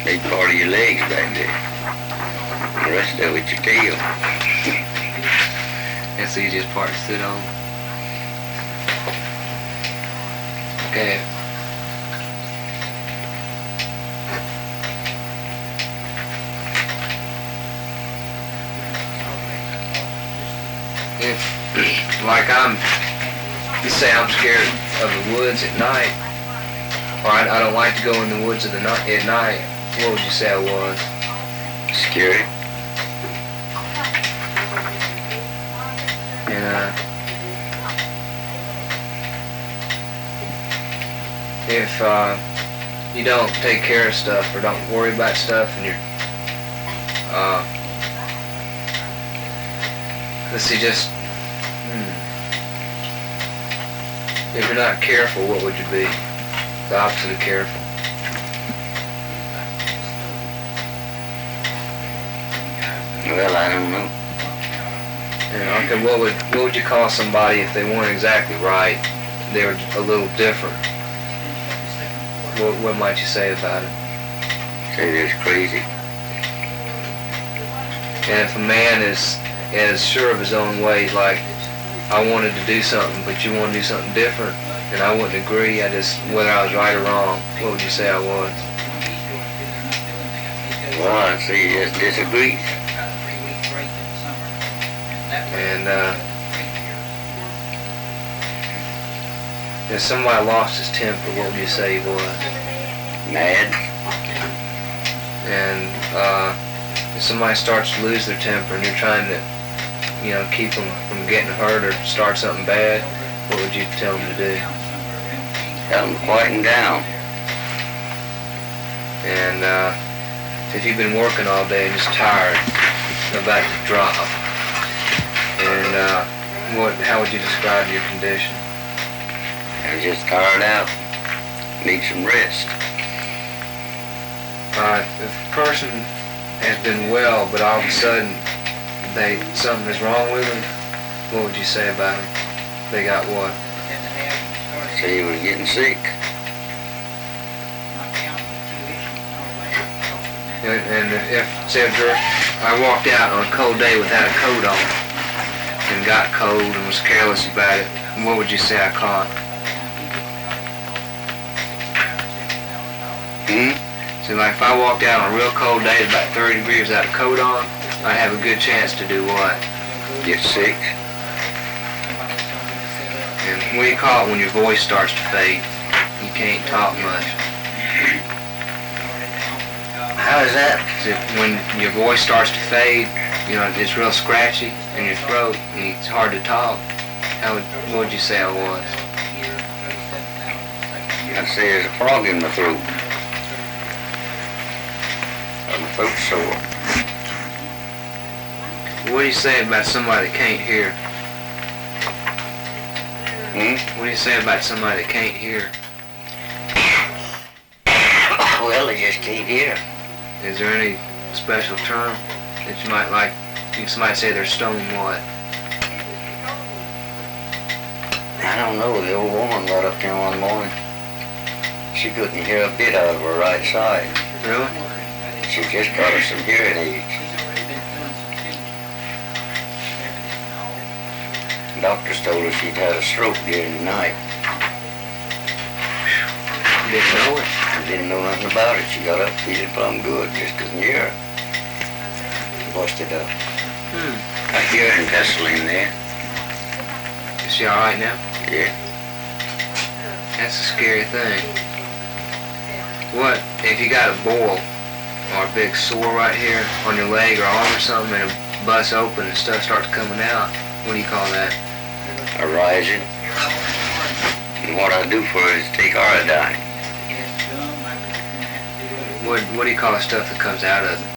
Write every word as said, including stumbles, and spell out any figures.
Big part of your legs back there. The rest of it, your tail. That's the easiest part to sit on. Okay. If, like I'm, you say I'm scared of the woods at night, or I, I don't like to go in the woods of the night at night, what would you say I was? Scary. And uh, if uh, you don't take care of stuff or don't worry about stuff, and you're, uh, let's see, just hmm, if you're not careful, what would you be? The opposite of careful. Well, I don't know. Yeah, okay, what would what would you call somebody if they weren't exactly right? They were a little different. What, what might you say about it? Say they're crazy. And if a man is as sure of his own ways, like I wanted to do something, but you want to do something different, and I wouldn't agree, I just whether I was right or wrong, what would you say I was? Well, I'd say you just disagree. And uh, if somebody lost his temper, what would you say he was? Mad. And uh, if somebody starts to lose their temper and you're trying to, you know, keep them from getting hurt or start something bad, what would you tell them to do? Tell them to quieten down. And uh, if you've been working all day and just tired, about to drop, and uh, what? How would you describe your condition? They're just tired out. Need some rest. Uh, if a person has been well, but all of a sudden they something is wrong with them, what would you say about them? They got what? Say he was getting sick. And, and if, say, if I walked out on a cold day without a coat on and got cold and was careless about it, what would you say I caught? Hmm? So like if I walked out on a real cold day, about thirty degrees without a coat on, I'd have a good chance to do what? Get sick. And what do you call it when your voice starts to fade? You can't talk much. How is that? So when your voice starts to fade, you know, it's real scratchy in your throat and it's hard to talk. How would, what would you say I was? I'd say there's a frog in my throat. Or my throat's sore. What do you say about somebody that can't hear? Hmm? What do you say about somebody that can't hear? Well, they just can't hear. Is there any special term that you might like? You might say they're stone what? I don't know. The old woman got up there one morning. She couldn't hear a bit out of her right side. Really? She just got her some hearing aids. Doctors told her she'd had a stroke during the night. You didn't know it? I didn't know nothing about it. She got up feeling plumb good, just couldn't hear her. Busted up. Hmm. A hearing vessel in there. Is she alright now? Yeah. That's a scary thing. What if you got a boil or a big sore right here on your leg or arm or something and it busts open and stuff starts coming out? What do you call that? A rising. And what I do for it is take iodine. What, what do you call the stuff that comes out of it?